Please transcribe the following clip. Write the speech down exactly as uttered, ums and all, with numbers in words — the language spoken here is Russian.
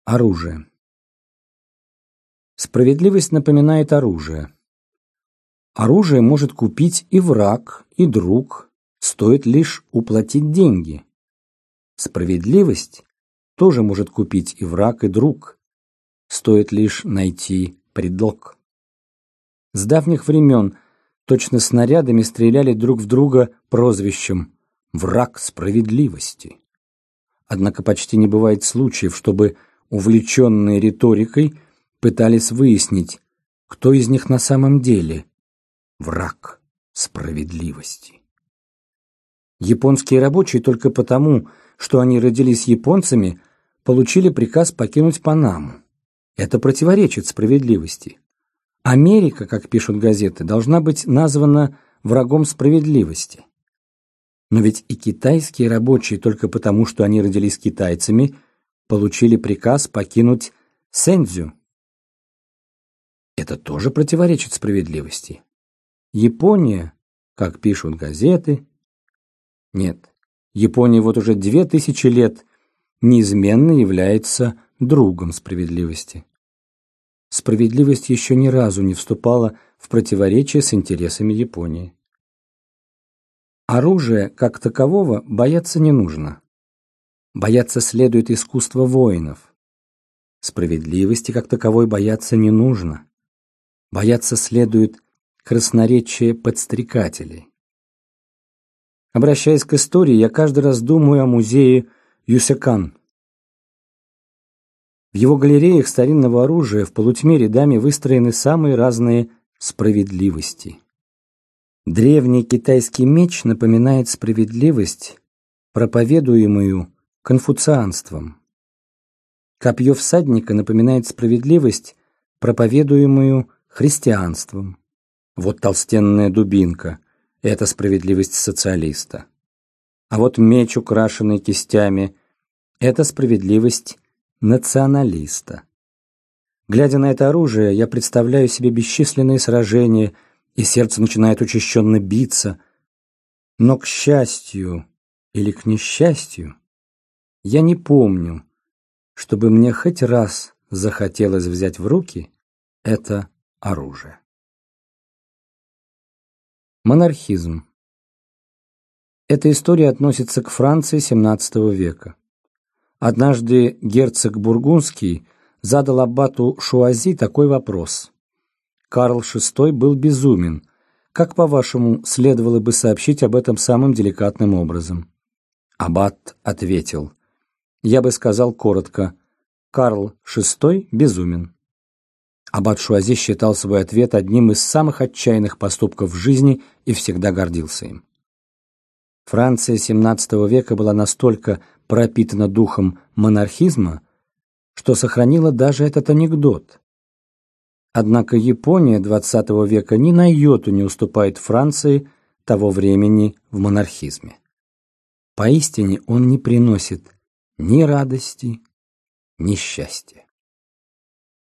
Оружие. Справедливость напоминает оружие. Оружие может купить и враг, и друг, стоит лишь уплатить деньги. Справедливость тоже может купить и враг, и друг, стоит лишь найти предлог. С давних времен точно снарядами стреляли друг в друга прозвищем «враг справедливости». Однако почти не бывает случаев, чтобы увлеченные риторикой пытались выяснить, кто из них на самом деле враг справедливости. Японские рабочие только потому, что они родились японцами, получили приказ покинуть Панаму. Это противоречит справедливости. Америка, как пишут газеты, должна быть названа врагом справедливости. Но ведь и китайские рабочие только потому, что они родились китайцами, получили приказ покинуть Сэндзю. Это тоже противоречит справедливости. Япония, как пишут газеты, нет, Япония вот уже две тысячи лет неизменно является другом справедливости. Справедливость еще ни разу не вступала в противоречие с интересами Японии. Оружия, как такового, бояться не нужно. Бояться следует искусства воинов. Справедливости, как таковой, бояться не нужно. Бояться следует красноречие подстрекателей. Обращаясь к истории, я каждый раз думаю о музее Юсекан. В его галереях старинного оружия в полутьме рядами выстроены самые разные справедливости. Древний китайский меч напоминает справедливость, проповедуемую конфуцианством. Копье всадника напоминает справедливость, проповедуемую христианством. Вот толстенная дубинка – это справедливость социалиста. А вот меч, украшенный кистями – это справедливость националиста. Глядя на это оружие, я представляю себе бесчисленные сражения, и сердце начинает учащенно биться. Но, к счастью или к несчастью, я не помню, чтобы мне хоть раз захотелось взять в руки это оружие. Монархизм. Эта история относится к Франции семнадцатого века. Однажды герцог Бургундский задал аббату Шуази такой вопрос. Карл шестой был безумен. Как, по-вашему, следовало бы сообщить об этом самым деликатным образом? Аббат ответил. Я бы сказал коротко. Карл шестой безумен. Аббат Шуази считал свой ответ одним из самых отчаянных поступков в жизни и всегда гордился им. Франция семнадцатого века была настолько пропитана духом монархизма, что сохранила даже этот анекдот. Однако Япония двадцатого века ни на йоту не уступает Франции того времени в монархизме. Поистине он не приносит ни радости, ни счастья.